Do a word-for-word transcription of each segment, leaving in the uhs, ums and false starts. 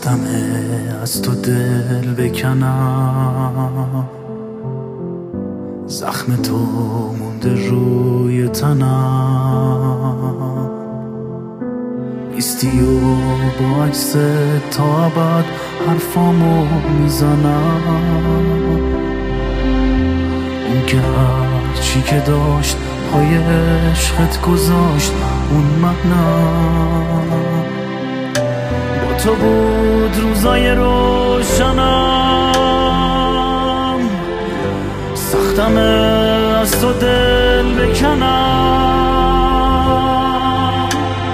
سختمه از تو دل بکنم، زخم تو مونده روی تنم، ایستی و با عکس تا ابد حرفامو میزنم. اون که هرچی که داشت پای عشقت گذاشت اون من با تو بود روزای روشنم. سختمه از تو دل بکنم.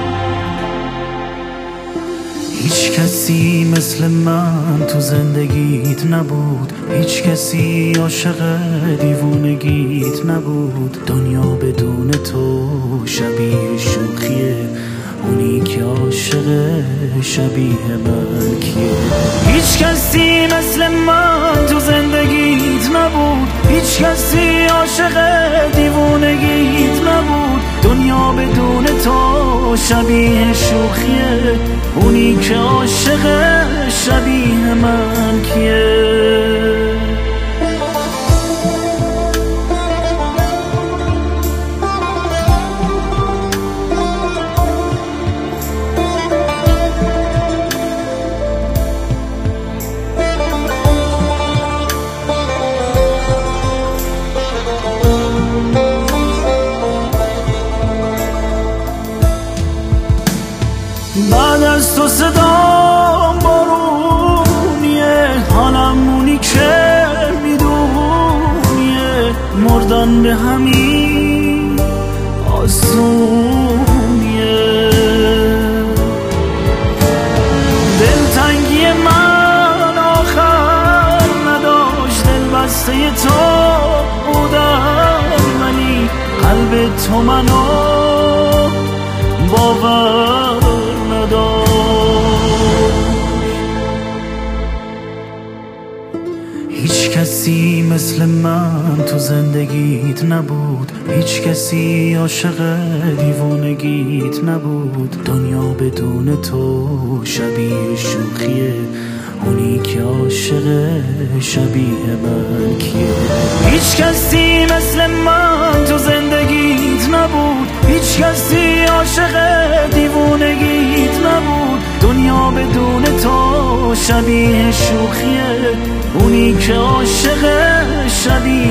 هیچ کسی مثل من تو زندگیت نبود، هیچ کسی عاشق دیوونگیت نبود. دنیا بدون تو شبیه شوخیه، اونی که عاشق شبیه من کیه؟ هیچ کسی مثل من تو زندگیت نبود، هیچ کسی عاشق دیوونگیت نبود. دنیا بدون تو شبیه شوخیه، اونی که عاشق شبیه من کیه؟ بعد از تو صدام بارونیه، حالم اونی که میدونیه. مردن به همین آسونیه. دلتنگی من آخر نداشت، دل بسته تو بودم ولی قلب تو منو باور هیچ کسی مثل من تو زندگیت نبود، هیچ کسی عاشق دیوانگیت نبود. دنیا بدون تو شبیه شوخیه، اونی که عاشق شبیه من کیه؟ هیچ کسی مثل من تو زندگیت نبود، هیچ کسی عاشق دیوانگیت نبود. دنیا بدون تو شبیه شوخیه، اونی که عاشق شبیه